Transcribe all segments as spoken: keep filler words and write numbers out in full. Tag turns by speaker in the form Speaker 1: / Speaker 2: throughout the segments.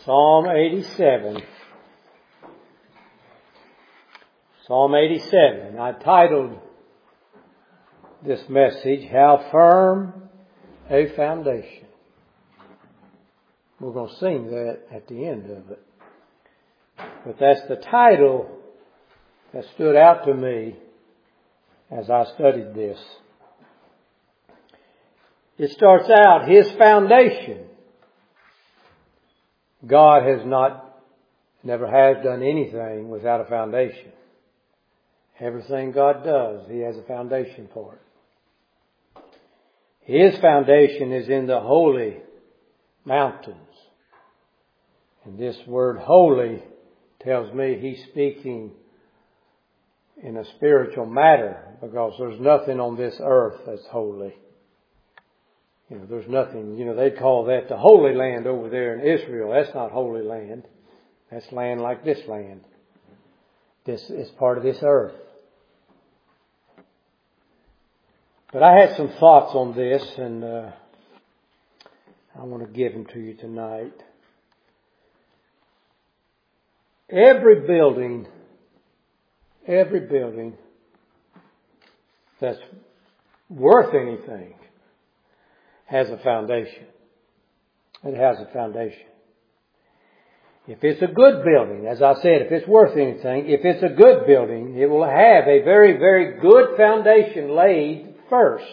Speaker 1: Psalm eighty-seven. Psalm eighty-seven. I titled this message, How Firm a Foundation. We're going to sing that at the end of it. But that's the title that stood out to me as I studied this. It starts out, His foundation. God has not, never has done anything without a foundation. Everything God does, He has a foundation for it. His foundation is in the holy mountains. And this word holy tells me He's speaking in a spiritual matter, because there's nothing on this earth that's holy. You know, there's nothing, you know, they call that the Holy Land over there in Israel. That's not holy land. That's land like this land. This is part of this earth. But I had some thoughts on this, and uh, I want to give them to you tonight. Every building, every building that's worth anything has a foundation. It has a foundation. If it's a good building, as I said, if it's worth anything, if it's a good building, it will have a very, very good foundation laid first.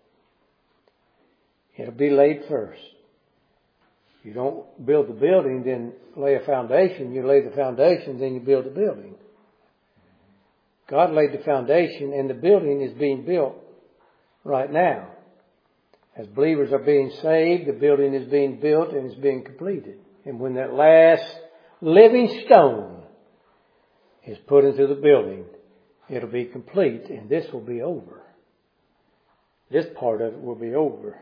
Speaker 1: It'll be laid first. You don't build the building, then lay a foundation. You lay the foundation, then you build the building. God laid the foundation, and the building is being built right now. As believers are being saved, the building is being built and is being completed. And when that last living stone is put into the building, it'll be complete, and this will be over. This part of it will be over.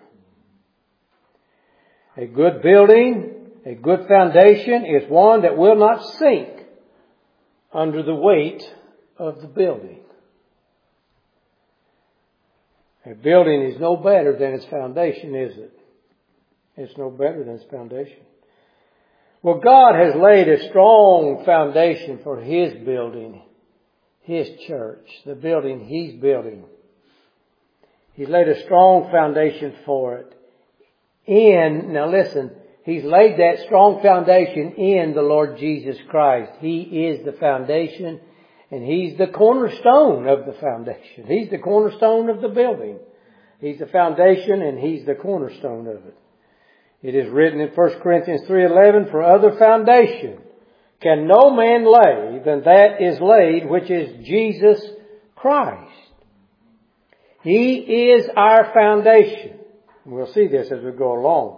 Speaker 1: A good building, a good foundation is one that will not sink under the weight of the building. A building is no better than its foundation, is it? It's no better than its foundation. Well, God has laid a strong foundation for His building, His church, the building He's building. He's laid a strong foundation for it. In, now listen, He's laid that strong foundation in the Lord Jesus Christ. He is the foundation, and He's the cornerstone of the foundation. He's the cornerstone of the building. He's the foundation, and He's the cornerstone of it. It is written in First Corinthians three eleven, For other foundation can no man lay than that is laid, which is Jesus Christ. He is our foundation. We'll see this as we go along.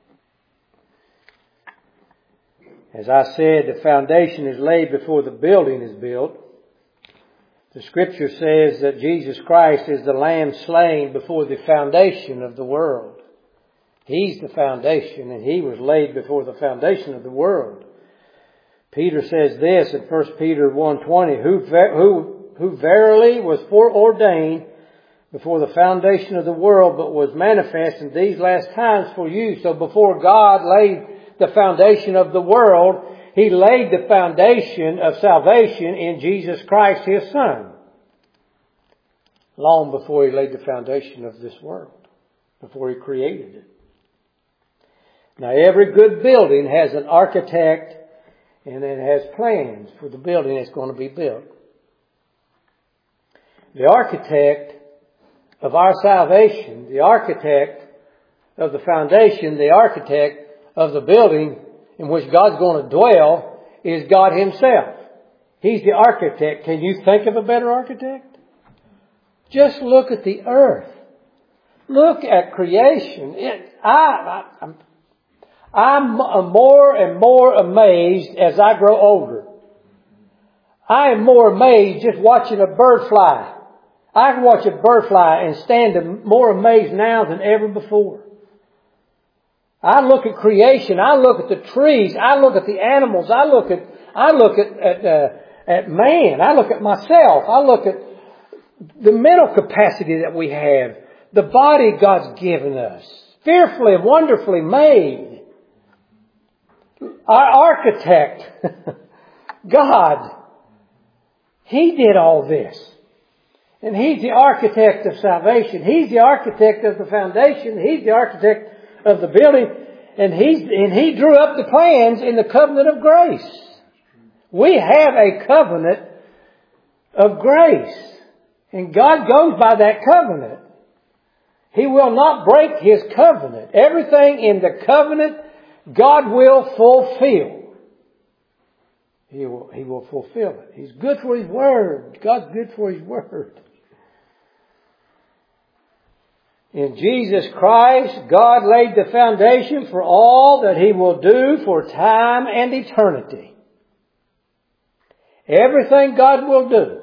Speaker 1: As I said, the foundation is laid before the building is built. The Scripture says that Jesus Christ is the Lamb slain before the foundation of the world. He's the foundation, and He was laid before the foundation of the world. Peter says this in First Peter one twenty, who, who, who verily was foreordained before the foundation of the world, but was manifest in these last times for you. So before God laid the foundation of the world, He laid the foundation of salvation in Jesus Christ, His Son. Long before He laid the foundation of this world. Before He created it. Now every good building has an architect, and it has plans for the building that's going to be built. The architect of our salvation, the architect of the foundation, the architect of the building in which God's going to dwell is God Himself. He's the architect. Can you think of a better architect? Just look at the earth. Look at creation. It, I, I, I'm, I'm more and more amazed as I grow older. I am more amazed just watching a bird fly. I can watch a bird fly and stand more amazed now than ever before. I look at creation. I look at the trees. I look at the animals. I look at I look at at, uh, at man. I look at myself. I look at the mental capacity that we have, the body God's given us, fearfully and wonderfully made. Our architect, God, He did all this. And He's the architect of salvation. He's the architect of the foundation. He's the architect of the building. And He's, and He drew up the plans in the covenant of grace. We have a covenant of grace. And God goes by that covenant. He will not break His covenant. Everything in the covenant, God will fulfill. He will, He will fulfill it. He's good for His word. God's good for His word. In Jesus Christ, God laid the foundation for all that He will do for time and eternity. Everything God will do.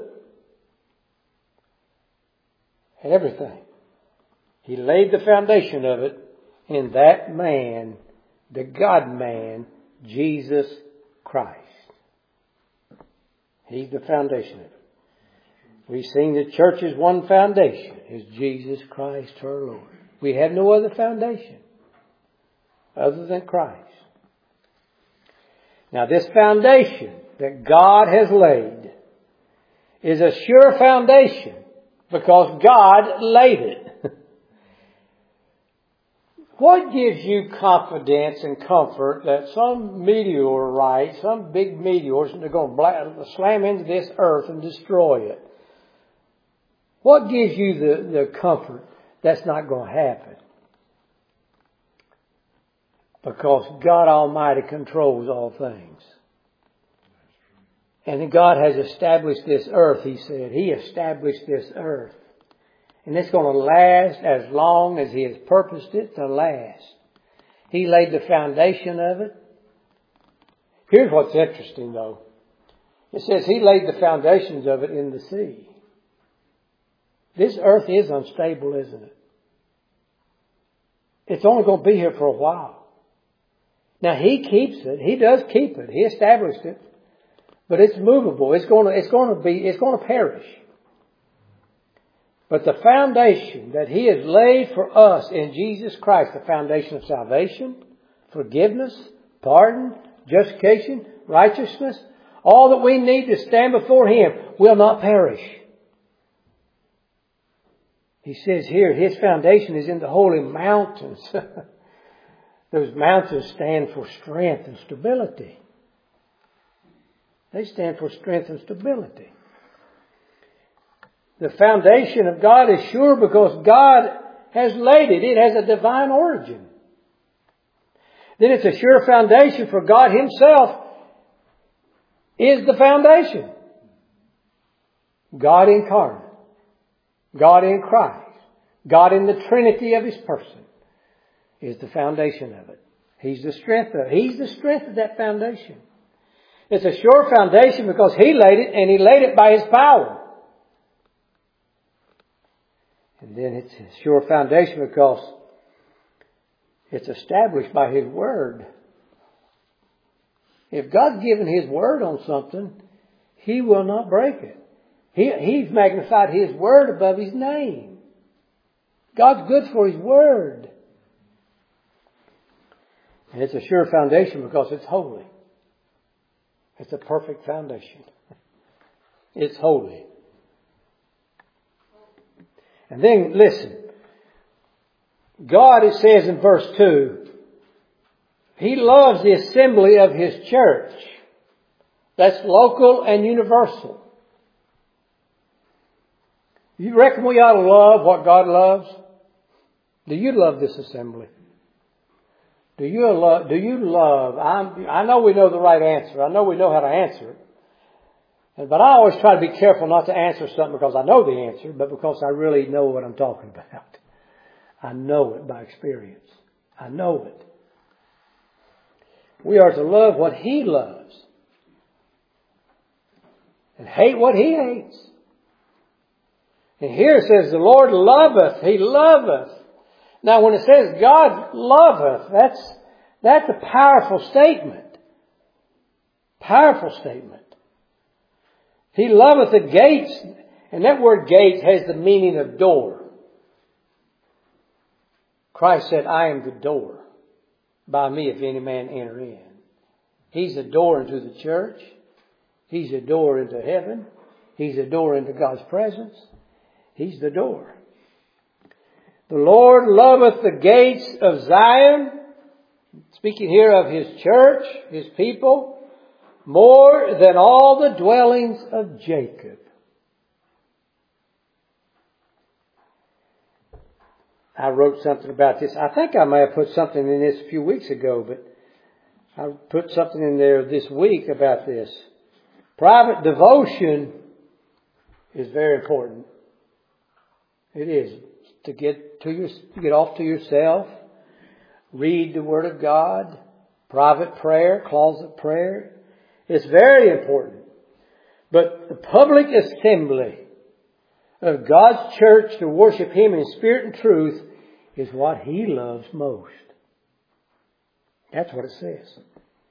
Speaker 1: Everything. He laid the foundation of it in that man, the God-man, Jesus Christ. He's the foundation of it. We sing the church's one foundation is Jesus Christ our Lord. We have no other foundation other than Christ. Now this foundation that God has laid is a sure foundation because God laid it. What gives you confidence and comfort that some meteorite, some big meteors, are going to slam into this earth and destroy it? What gives you the, the comfort that's not going to happen? Because God Almighty controls all things. And God has established this earth, He said. He established this earth. And it's going to last as long as He has purposed it to last. He laid the foundation of it. Here's what's interesting though. It says He laid the foundations of it in the sea. This earth is unstable, isn't it? It's only going to be here for a while. Now He keeps it. He does keep it. He established it. But it's movable. It's going to, it's going to be, it's going to perish. But the foundation that He has laid for us in Jesus Christ, the foundation of salvation, forgiveness, pardon, justification, righteousness, all that we need to stand before Him will not perish. He says here, His foundation is in the holy mountains. Those mountains stand for strength and stability. They stand for strength and stability. The foundation of God is sure because God has laid it. It has a divine origin. Then it's a sure foundation for God Himself is the foundation. God incarnate. God in Christ. God in the Trinity of His person is the foundation of it. He's the strength of it. He's the strength of that foundation. It's a sure foundation because He laid it and He laid it by His power. And then it's a sure foundation because it's established by His Word. If God's given His Word on something, He will not break it. He, he's magnified His Word above His name. God's good for His Word. And it's a sure foundation because it's holy. It's a perfect foundation. It's holy. And then, listen. God, it says in verse two, He loves the assembly of His church. That's local and universal. You reckon we ought to love what God loves? Do you love this assembly? Do you love, do you love, I'm, I know we know the right answer. I know we know how to answer it. But I always try to be careful not to answer something because I know the answer, but because I really know what I'm talking about. I know it by experience. I know it. We are to love what He loves and hate what He hates. And here it says, the Lord loveth, He loveth. Now when it says God loveth, that's, that's a powerful statement. Powerful statement. He loveth the gates, and that word gate has the meaning of door. Christ said, I am the door. By me if any man enter in. He's a door into the church. He's a door into heaven. He's a door into God's presence. He's the door. The Lord loveth the gates of Zion. Speaking here of His church, His people, more than all the dwellings of Jacob. I wrote something about this. I think I may have put something in this a few weeks ago, but I put something in there this week about this. Private devotion is very important. It is. To get to your, to get off to yourself, read the Word of God, private prayer, closet prayer. It's very important. But the public assembly of God's church to worship Him in spirit and truth is what He loves most. That's what it says.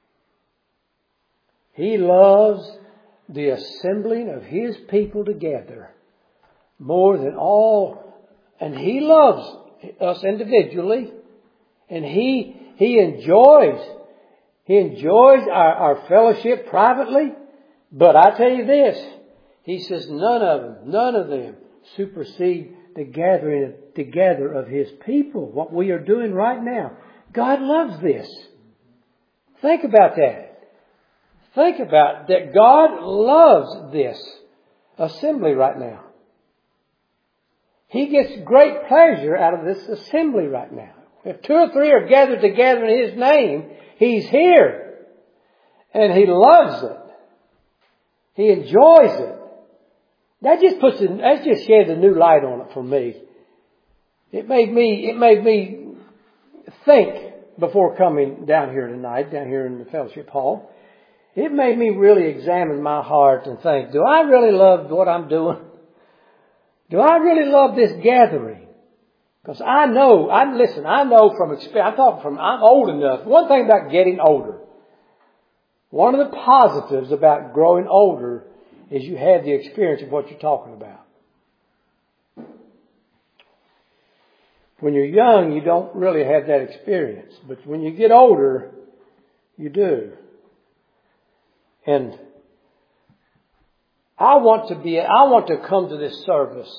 Speaker 1: He loves the assembling of His people together more than all. And He loves us individually. And He He enjoys He enjoys our, our fellowship privately. But I tell you this, He says none of them, none of them supersede the gathering together of His people. What we are doing right now. God loves this. Think about that. Think about that. God loves this assembly right now. He gets great pleasure out of this assembly right now. If two or three are gathered together in His name, He's here. And He loves it. He enjoys it. That just puts it, that just sheds a new light on it for me. It made me, it made me think before coming down here tonight, down here in the fellowship hall. It made me really examine my heart and think, do I really love what I'm doing? Do I really love this gathering? Because I know, I listen, I know from experience, I'm talking from, I'm old enough. One thing about getting older, one of the positives about growing older is you have the experience of what you're talking about. When you're young, you don't really have that experience. But when you get older, you do. And I want to be, I want to come to this service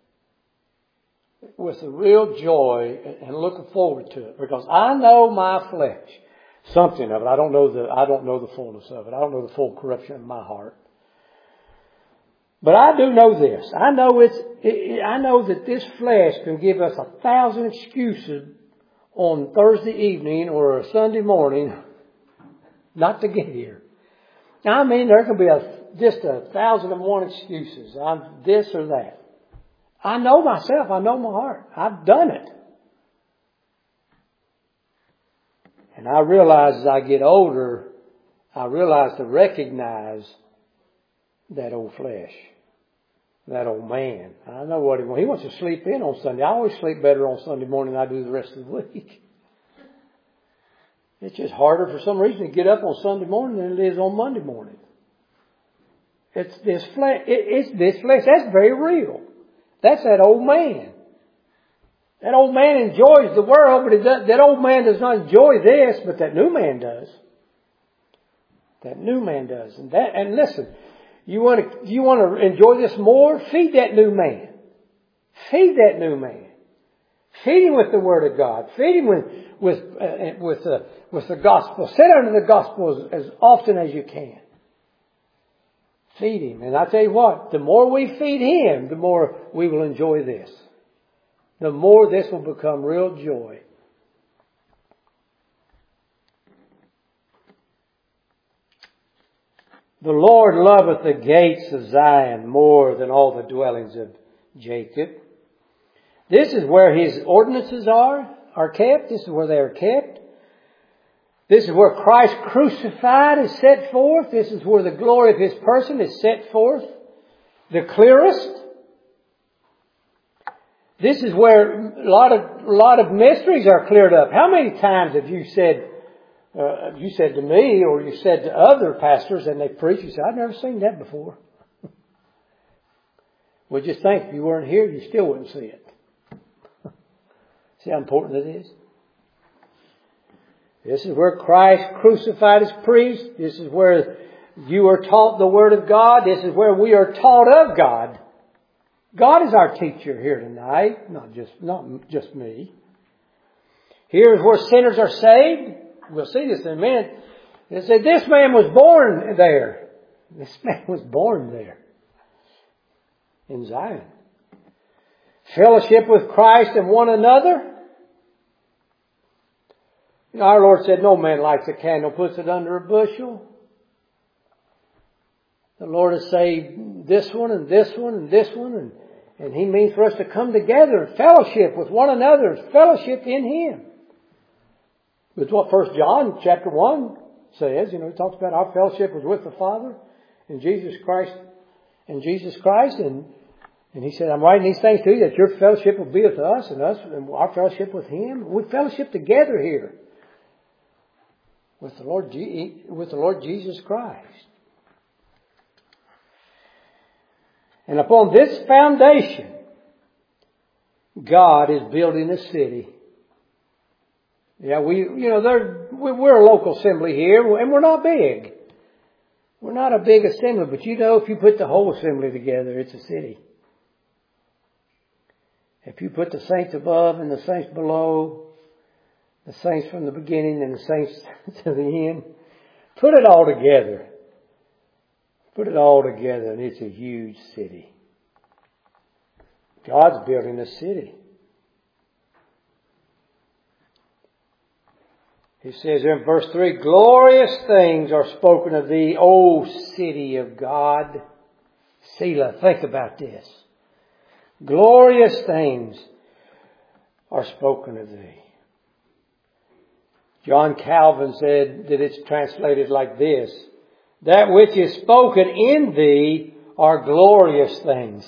Speaker 1: with a real joy and looking forward to it, because I know my flesh, something of it. I don't know the, I don't know the fullness of it. I don't know the full corruption of my heart. But I do know this. I know it's, it, I know that this flesh can give us a thousand excuses on Thursday evening or a Sunday morning not to get here. I mean, there can be a just a thousand and one excuses. I'm this or that. I know myself. I know my heart. I've done it. And I realize as I get older, I realize to recognize that old flesh, that old man. I know what he wants. He wants to sleep in on Sunday. I always sleep better on Sunday morning than I do the rest of the week. It's just harder for some reason to get up on Sunday morning than it is on Monday morning. It's this flesh. It, it's this flesh. That's very real. That's that old man. That old man enjoys the world, but it does, that old man does not enjoy this, but that new man does. That new man does. And that, and listen, you want to, you want to enjoy this more? Feed that new man. Feed that new man. Feed him with the Word of God. Feed him with, with, uh, with, uh, with the gospel. Sit under the gospel as, as often as you can. Feed him. And I tell you what, the more we feed him, the more we will enjoy this. The more this will become real joy. The Lord loveth the gates of Zion more than all the dwellings of Jacob. This is where His ordinances are, are kept. This is where they are kept. This is where Christ crucified is set forth. This is where the glory of His person is set forth the clearest. This is where a lot of a lot of mysteries are cleared up. How many times have you said, uh, you said to me, or you said to other pastors, and they preach, you said, "I've never seen that before." Well, just think, if you weren't here, you still wouldn't see it. See how important it is? This is where Christ crucified as priest. This is where you are taught the Word of God. This is where we are taught of God. God is our teacher here tonight, not just, not just me. Here is where sinners are saved. We'll see this in a minute. It said this man was born there. This man was born there. In Zion. Fellowship with Christ and one another. You know, our Lord said, no man lights a candle, puts it under a bushel. The Lord has saved this one and this one and this one. And, and He means for us to come together and fellowship with one another. Fellowship in Him. That's what First John chapter one says. You know, He talks about our fellowship was with the Father and Jesus Christ and Jesus Christ. And, and He said, I'm writing these things to you that your fellowship will be with us and us and our fellowship with Him. We fellowship together here with the Lord, with the Lord Jesus Christ. And upon this foundation, God is building a city. Yeah, we, you know, there, we're a local assembly here, and we're not big. We're not a big assembly, but you know, if you put the whole assembly together, it's a city. If you put the saints above and the saints below, the saints from the beginning and the saints to the end, put it all together. Put it all together and it's a huge city. God's building a city. He says in verse three, glorious things are spoken of thee, O city of God. Selah, think about this. Glorious things are spoken of thee. John Calvin said that it's translated like this. That which is spoken in thee are glorious things.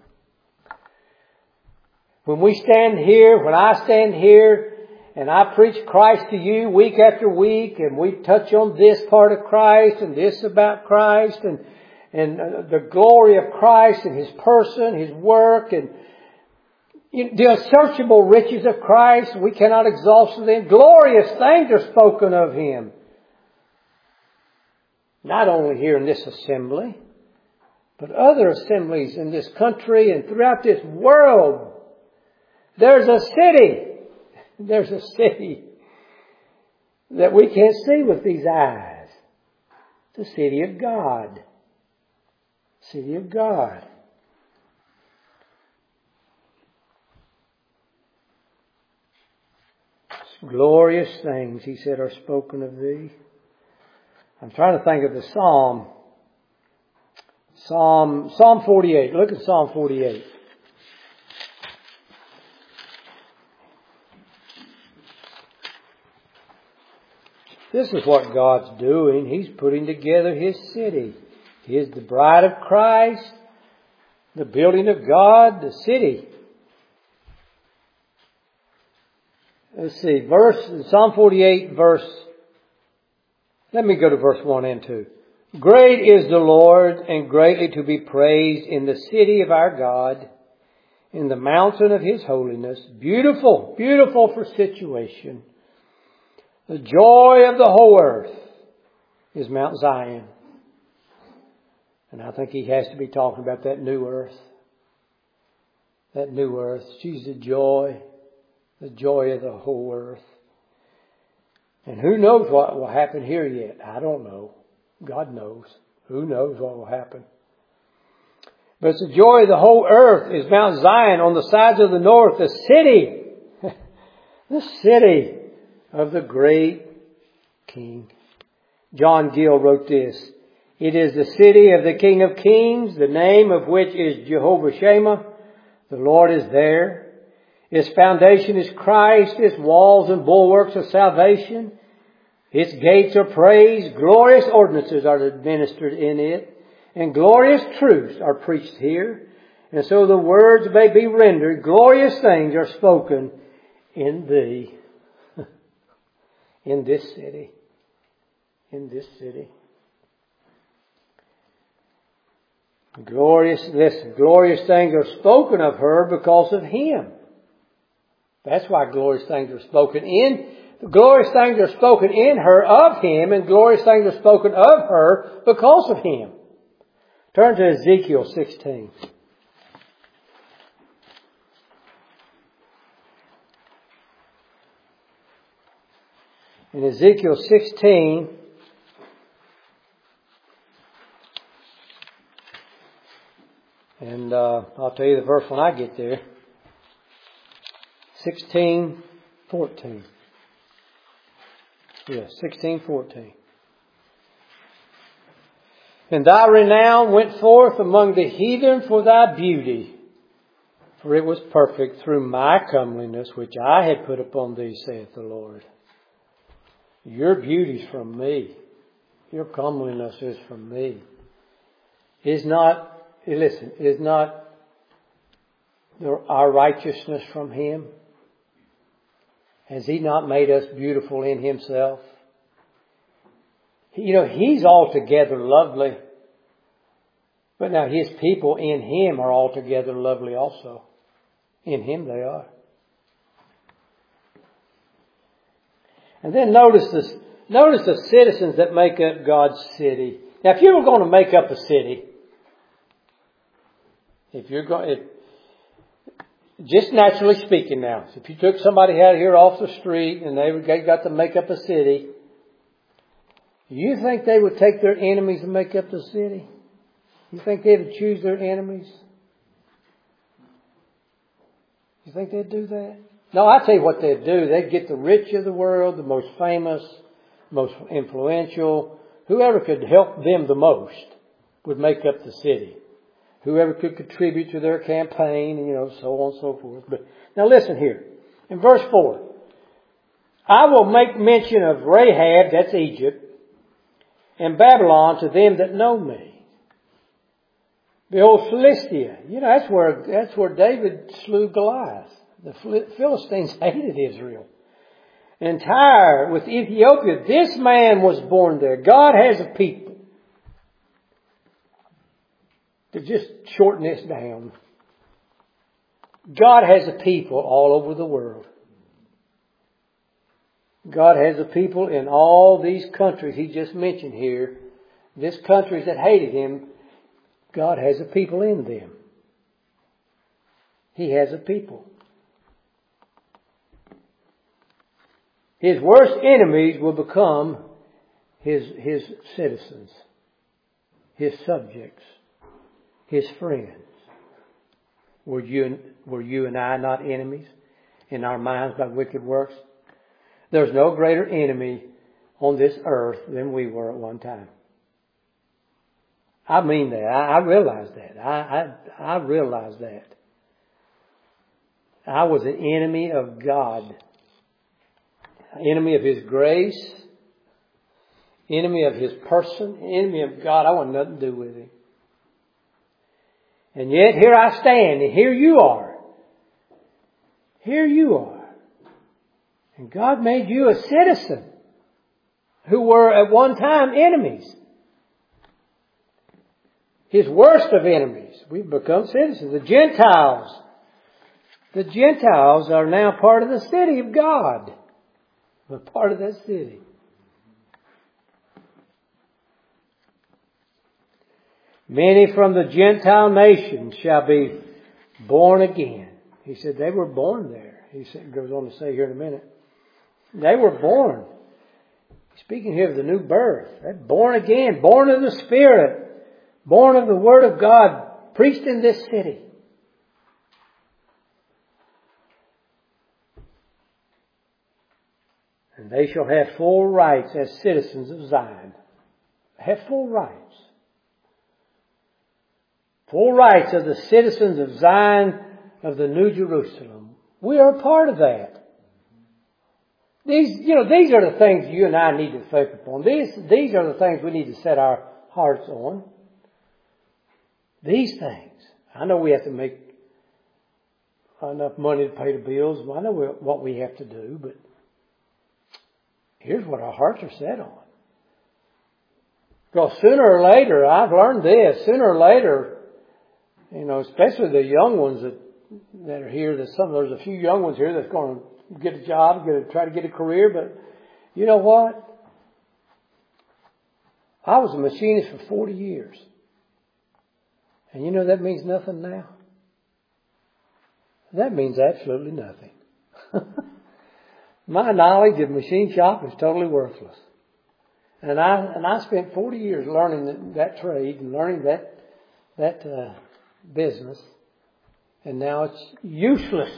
Speaker 1: When we stand here, when I stand here, and I preach Christ to you week after week, and we touch on this part of Christ, and this about Christ, and, and the glory of Christ, and His person, His work, and the unsearchable riches of Christ, we cannot exhaust them. Glorious things are spoken of Him. Not only here in this assembly, but other assemblies in this country and throughout this world. There's a city. There's a city that we can't see with these eyes. The city of God. City of God. Glorious things, He said, are spoken of thee. I'm trying to think of the Psalm. Psalm, Psalm forty-eight. Look at Psalm forty-eight. This is what God's doing. He's putting together His city. He is the bride of Christ, the building of God, the city. Let's see, verse, Psalm forty-eight, verse, let me go to verse one and two. Great is the Lord and greatly to be praised in the city of our God, in the mountain of His holiness. Beautiful, beautiful for situation. The joy of the whole earth is Mount Zion. And I think He has to be talking about that new earth. That new earth. She's the joy. The joy of the whole earth. And who knows what will happen here yet? I don't know. God knows. Who knows what will happen? But it's the joy of the whole earth is Mount Zion on the sides of the north, the city. The city of the great King. John Gill wrote this. It is the city of the King of Kings, the name of which is Jehovah Shammah. The Lord is there. Its foundation is Christ, its walls and bulwarks of salvation. Its gates are praised, glorious ordinances are administered in it, and glorious truths are preached here. And so the words may be rendered, glorious things are spoken in thee. In this city. In this city. Glorious, listen, glorious things are spoken of her because of Him. That's why glorious things are spoken in glorious things are spoken in her of Him, and glorious things are spoken of her because of Him. Turn to Ezekiel sixteen. In Ezekiel sixteen, and uh, I'll tell you the verse when I get there. sixteen fourteen. Yes, sixteen fourteen. And thy renown went forth among the heathen for thy beauty, for it was perfect through my comeliness which I had put upon thee, saith the Lord. Your beauty's from me. Your comeliness is from me. Is not, listen, is not our righteousness from Him? Has He not made us beautiful in Himself? You know, He's altogether lovely. But now His people in Him are altogether lovely also. In Him they are. And then notice this, notice the citizens that make up God's city. Now if you were going to make up a city, if you're going, if, just naturally speaking now, if you took somebody out here off the street and they got to make up a city, you think they would take their enemies and make up the city? You think they would choose their enemies? You think they'd do that? No, I tell you what they'd do. They'd get the rich of the world, the most famous, most influential. Whoever could help them the most would make up the city. Whoever could contribute to their campaign, you know, so on and so forth. But now listen here. In verse four. I will make mention of Rahab, that's Egypt, and Babylon to them that know me. Behold, Philistia. You know, that's where, that's where David slew Goliath. The Philistines hated Israel. And Tyre with Ethiopia, this man was born there. God has a people. To just shorten this down, God has a people all over the world. God has a people in all these countries He just mentioned here. These countries that hated Him, God has a people in them. He has a people. His worst enemies will become His, His citizens, His subjects, His friends. Were you, were you and I not enemies in our minds by wicked works? There's no greater enemy on this earth than we were at one time. I mean that. I, I realize that. I, I, I realize that. I was an enemy of God. Enemy of His grace. Enemy of His person. Enemy of God. I want nothing to do with Him. And yet here I stand, and here you are. Here you are. And God made you a citizen who were at one time enemies. His worst of enemies. We've become citizens. The Gentiles. The Gentiles are now part of the city of God. We're part of that city. Many from the Gentile nations shall be born again. He said they were born there. He said, goes on to say here in a minute. They were born. Speaking here of the new birth. They're born again. Born of the Spirit. Born of the Word of God. Preached in this city. And they shall have full rights as citizens of Zion. Have full rights. Full rights of the citizens of Zion of the New Jerusalem. We are a part of that. These, you know, these are the things you and I need to think upon. These, these are the things we need to set our hearts on. These things. I know we have to make enough money to pay the bills. I know what we have to do, but here's what our hearts are set on. Because sooner or later, I've learned this, sooner or later, you know, especially the young ones that, that are here, that some, there's a few young ones here that's going to get a job, get a, try to get a career. But you know what? I was a machinist for forty years. And you know that means nothing now? That means absolutely nothing. My knowledge of machine shop is totally worthless. And I and I spent forty years learning that, that trade and learning that that uh, business, and now it's useless.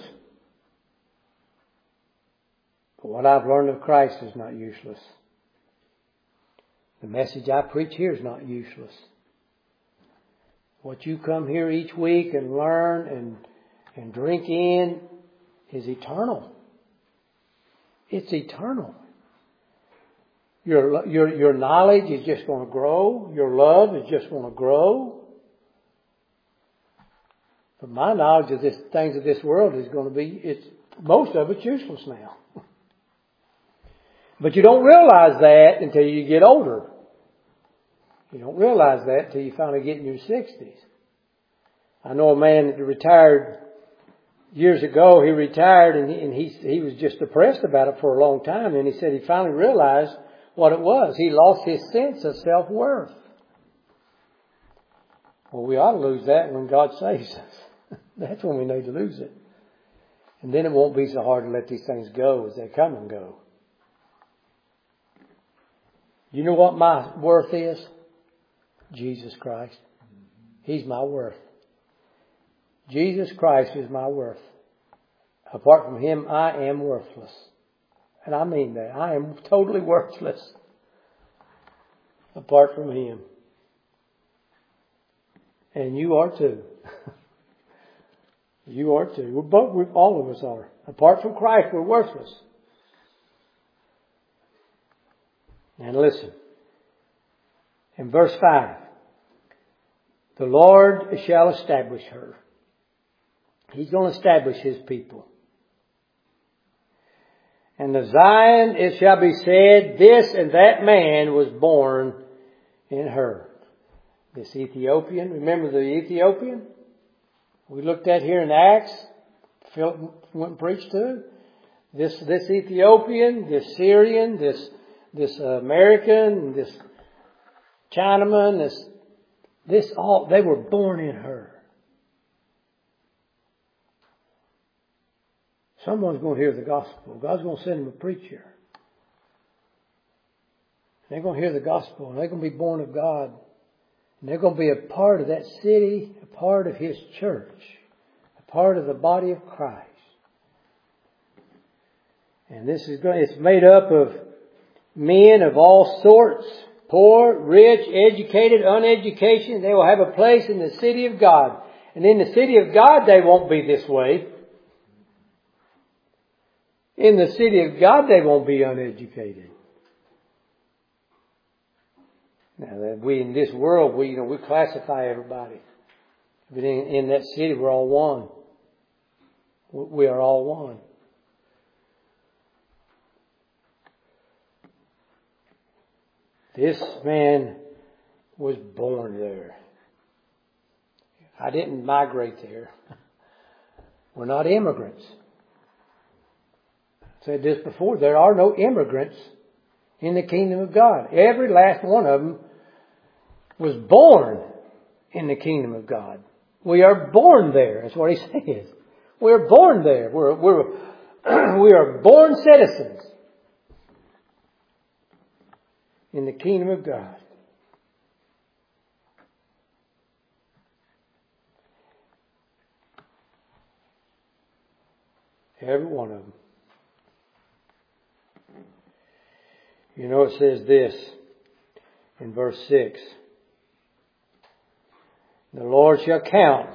Speaker 1: But what I've learned of Christ is not useless. The message I preach here is not useless. What you come here each week and learn and and drink in is eternal. It's eternal. Your, your, your knowledge is just going to grow. Your love is just going to grow. But my knowledge of this things of this world is going to be, it's, most of it's useless now. But you don't realize that until you get older. You don't realize that until you finally get in your sixties. I know a man that retired years ago. He retired and he, and he, he was just depressed about it for a long time. And he said he finally realized what it was. He lost his sense of self-worth. Well, we ought to lose that when God saves us. That's when we need to lose it. And then it won't be so hard to let these things go as they come and go. You know what my worth is? Jesus Christ. He's my worth. Jesus Christ is my worth. Apart from Him, I am worthless. And I mean that. I am totally worthless apart from Him. And you are too. You are too. We're both, we, all of us are. Apart from Christ, we're worthless. And listen. In verse five. The Lord shall establish her. He's going to establish His people. And of Zion it shall be said, this and that man was born in her. This Ethiopian, remember the Ethiopian? We looked at here in Acts. Philip went and preached to. This, this Ethiopian, this Syrian, this, this American, this Chinaman, this, this all, they were born in her. Someone's going to hear the gospel. God's going to send them a preacher. They're going to hear the gospel. And they're going to be born of God. And they're going to be a part of that city, a part of His church, a part of the body of Christ. And this is going, it's made up of men of all sorts, poor, rich, educated, uneducated. They will have a place in the city of God. And in the city of God, they won't be this way. In the city of God, they won't be uneducated. Now, that we in this world, we you know we classify everybody. But in, in that city, we're all one. We are all one. This man was born there. I didn't migrate there. We're not immigrants. I said this before. There are no immigrants in the kingdom of God. Every last one of them was born in the kingdom of God. We are born there. That's what he says. We are born there. We're, we're, we are born citizens in the kingdom of God. Every one of them. You know, it says this in verse six. The Lord shall count.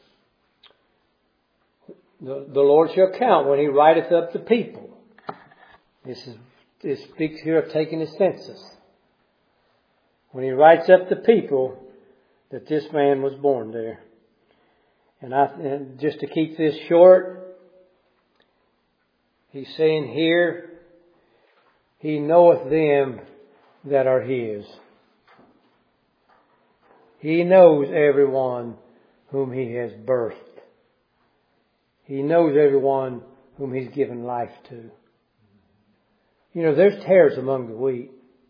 Speaker 1: The, the Lord shall count when He writeth up the people. This is this speaks here of taking a census. When He writes up the people, that this man was born there. And I and just to keep this short, He's saying here, He knoweth them that are His. He knows everyone whom He has birthed. He knows everyone whom He's given life to. You know, there's tares among the wheat.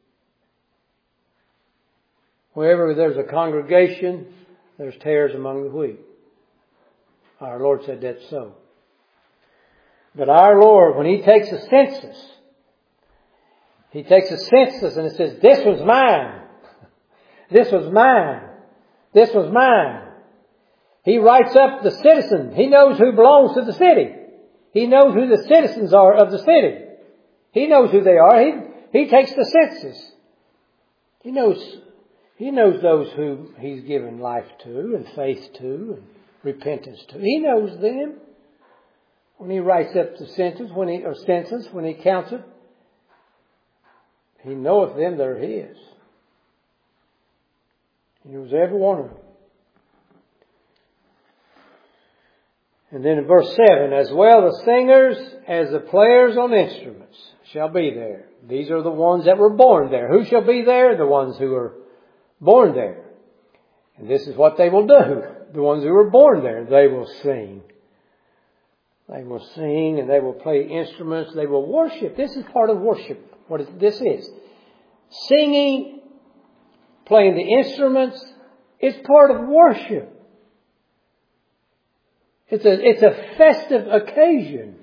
Speaker 1: Wherever there's a congregation, there's tares among the wheat. Our Lord said that's so. But our Lord, when He takes a census, He takes a census and it says, this was mine. This was mine. This was mine. He writes up the citizen. He knows who belongs to the city. He knows who the citizens are of the city. He knows who they are. He, he takes the census. He knows, he knows those who He's given life to and faith to and repentance to. He knows them. When He writes up the census, when He, or census, when He counts it, He knoweth them that are His. He knows every one of them. And then in verse seven, as well the singers as the players on instruments shall be there. These are the ones that were born there. Who shall be there? The ones who are born there. And this is what they will do. The ones who were born there, they will sing. They will sing and they will play instruments. They will worship. This is part of worship. What this is. Singing, playing the instruments, is part of worship. It's a, it's a festive occasion.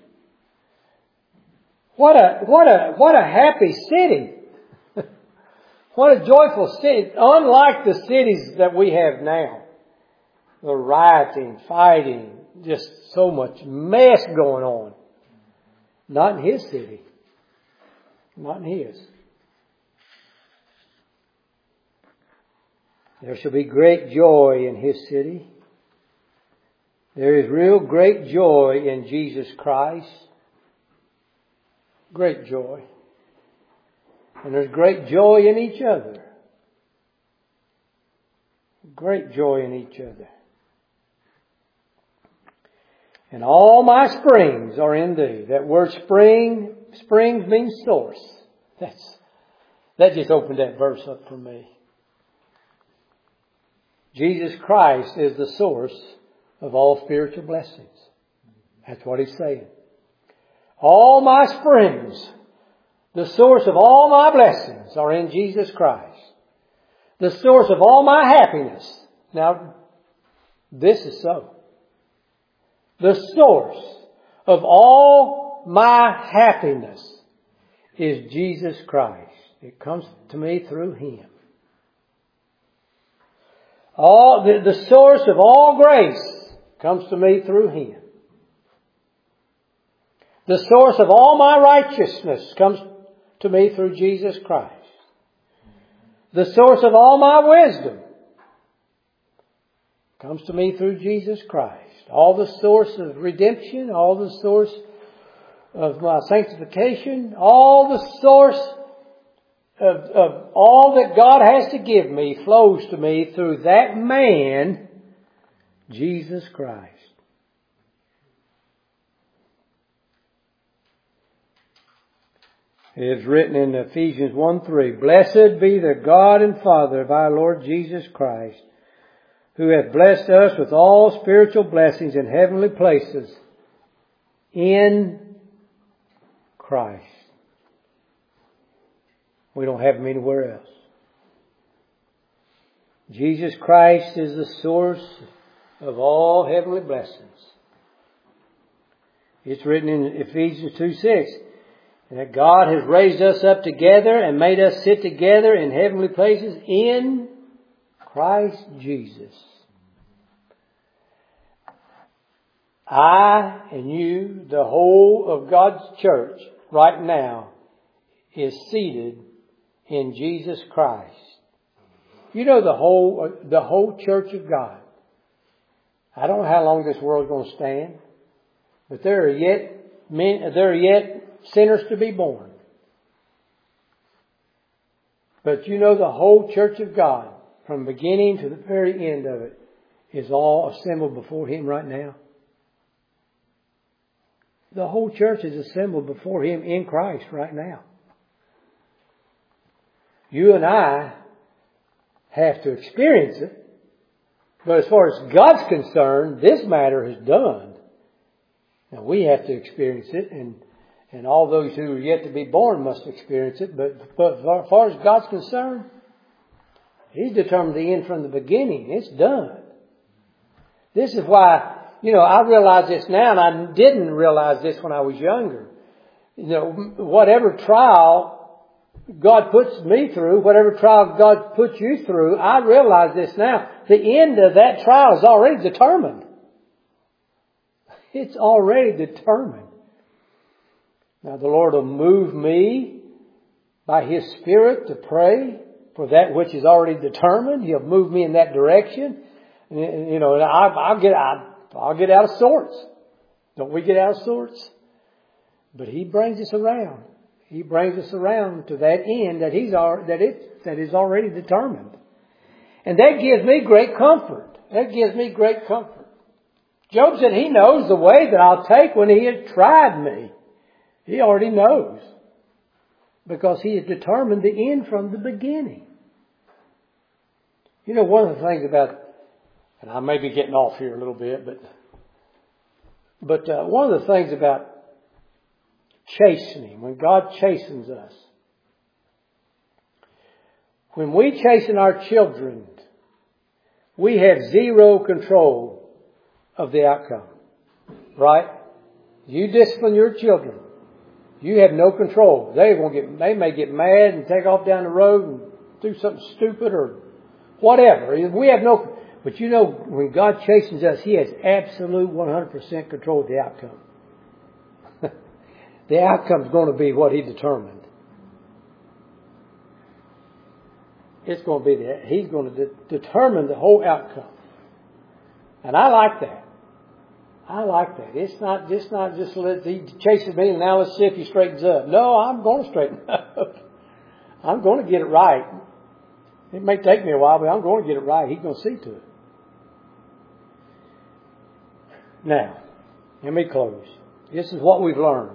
Speaker 1: What a, what a, what a happy city. What a joyful city. Unlike the cities that we have now. The rioting, fighting, just so much mess going on. Not in His city. Not in His. There shall be great joy in His city. There is real great joy in Jesus Christ. Great joy. And there's great joy in each other. Great joy in each other. And all my springs are in Thee. That word spring, springs means source. That's, that just opened that verse up for me. Jesus Christ is the source of all spiritual blessings. That's what He's saying. All my springs, the source of all my blessings are in Jesus Christ. The source of all my happiness. Now, this is so. The source of all my happiness is Jesus Christ. It comes to me through Him. All the, the source of all grace comes to me through Him. The source of all my righteousness comes to me through Jesus Christ. The source of all my wisdom comes to me through Jesus Christ. All the source of redemption, all the source of my sanctification, all the source of, of all that God has to give me flows to me through that man, Jesus Christ. It is written in Ephesians one three, Blessed be the God and Father of our Lord Jesus Christ, who hath blessed us with all spiritual blessings in heavenly places in Christ. We don't have them anywhere else. Jesus Christ is the source of all heavenly blessings. It's written in Ephesians two six, that God has raised us up together and made us sit together in heavenly places in Christ Jesus. I and you, the whole of God's church right now, is seated in Jesus Christ. You know the whole the whole church of God. I don't know how long this world's going to stand, but there are yet men, there are yet sinners to be born. But you know the whole church of God, from beginning to the very end of it, is all assembled before Him right now. The whole church is assembled before Him in Christ right now. You and I have to experience it. But as far as God's concerned, this matter is done. Now we have to experience it, and and all those who are yet to be born must experience it. But, but as far as God's concerned, He's determined the end from the beginning. It's done. This is why, you know, I realize this now, and I didn't realize this when I was younger. You know, whatever trial God puts me through, whatever trial God puts you through, I realize this now. The end of that trial is already determined. It's already determined. Now the Lord will move me by His Spirit to pray for that which is already determined. He'll move me in that direction. You know, I, I'll get I, I'll get out of sorts. Don't we get out of sorts? But He brings us around. He brings us around to that end that He's that it that is already determined, and that gives me great comfort. That gives me great comfort. Job said he knows the way that I'll take when He has tried me. He already knows. Because He has determined the end from the beginning. You know, one of the things about, and I may be getting off here a little bit, but but uh, one of the things about chastening, when God chastens us, when we chasten our children, we have zero control of the outcome. Right? You discipline your children. You have no control. They won't get. They may get mad and take off down the road and do something stupid or whatever. We have no. But you know, when God chastens us, He has absolute one hundred percent control of the outcome. The outcome is going to be what He determined. It's going to be that He's going to de- determine the whole outcome, and I like that. I like that. It's not just not just let He chases me and now let's see if He straightens up. No, I'm going to straighten up. I'm going to get it right. It may take me a while, but I'm going to get it right. He's going to see to it. Now, let me close. This is what we've learned.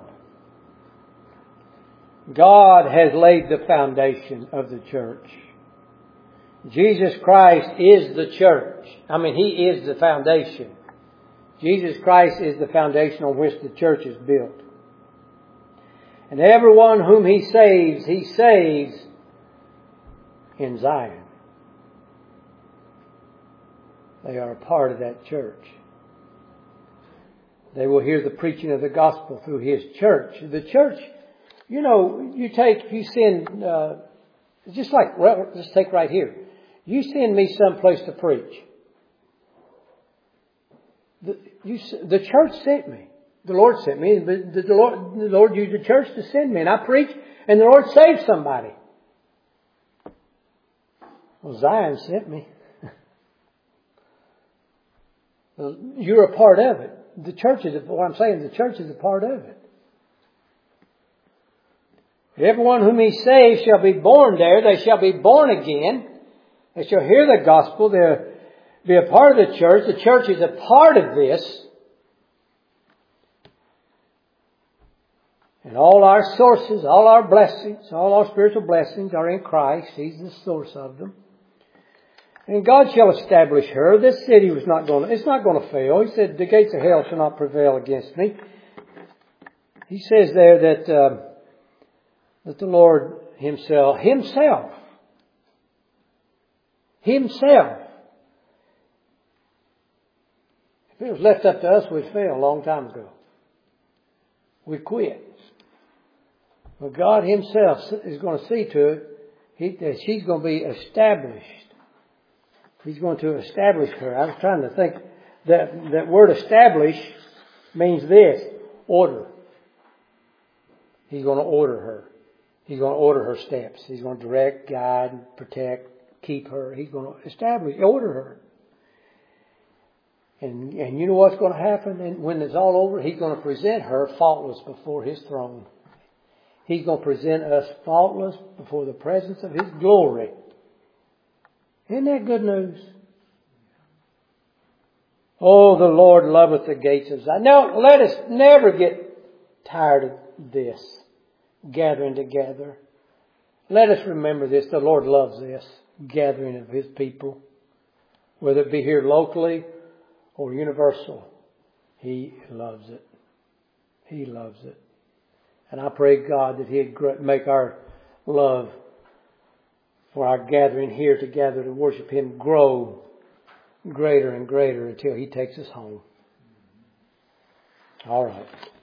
Speaker 1: God has laid the foundation of the church. Jesus Christ is the church. I mean, He is the foundation. Jesus Christ is the foundation on which the church is built. And everyone whom He saves, He saves in Zion. They are a part of that church. They will hear the preaching of the gospel through His church. The church, you know, you take, you send, uh, just like, let's take right here. You send me someplace to preach. The, you, the church sent me. The Lord sent me. The, the, Lord, the Lord used the church to send me. And I preach, and the Lord saved somebody. Well, Zion sent me. You're a part of it. The church is, what I'm saying, the church is a part of it. Everyone whom He saves shall be born there. They shall be born again. They shall hear the gospel. They'll be a part of the church. The church is a part of this. And all our sources, all our blessings, all our spiritual blessings are in Christ. He's the source of them. And God shall establish her. This city was not going to, it's not going to fail. He said, the gates of hell shall not prevail against me. He says there that, uh, that the Lord Himself, Himself, Himself, if it was left up to us, we'd fail a long time ago. We'd quit. But God Himself is going to see to it he, that she's going to be established. He's going to establish her. I was trying to think that that word establish means this, order. He's going to order her. He's going to order her steps. He's going to direct, guide, protect, keep her. He's going to establish, order her. And, and you know what's going to happen? And when it's all over, He's going to present her faultless before His throne. He's going to present us faultless before the presence of His glory. Isn't that good news? Oh, the Lord loveth the gates of Zion. Now, let us never get tired of this, gathering together. Let us remember this. The Lord loves this, gathering of His people. Whether it be here locally or universal, He loves it. He loves it. And I pray God that He'd make our love for our gathering here to gather to worship Him grow greater and greater until He takes us home. All right.